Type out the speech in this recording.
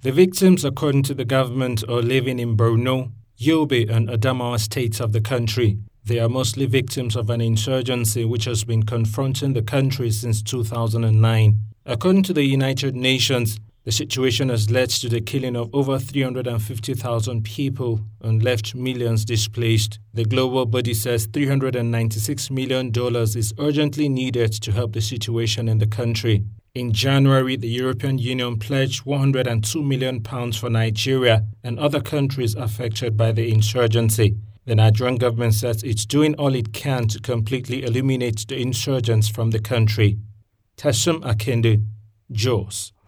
The victims, according to the government, are living in Borno, Yobe and Adamawa states of the country. They are mostly victims of an insurgency which has been confronting the country since 2009. According to the United Nations, the situation has led to the killing of over 350,000 people and left millions displaced. The global body says $396 million is urgently needed to help the situation in the country. In January, the European Union pledged £102 million for Nigeria and other countries affected by the insurgency. The Nigerian government says it's doing all it can to completely eliminate the insurgents from the country. Tasum Akinde, Jos.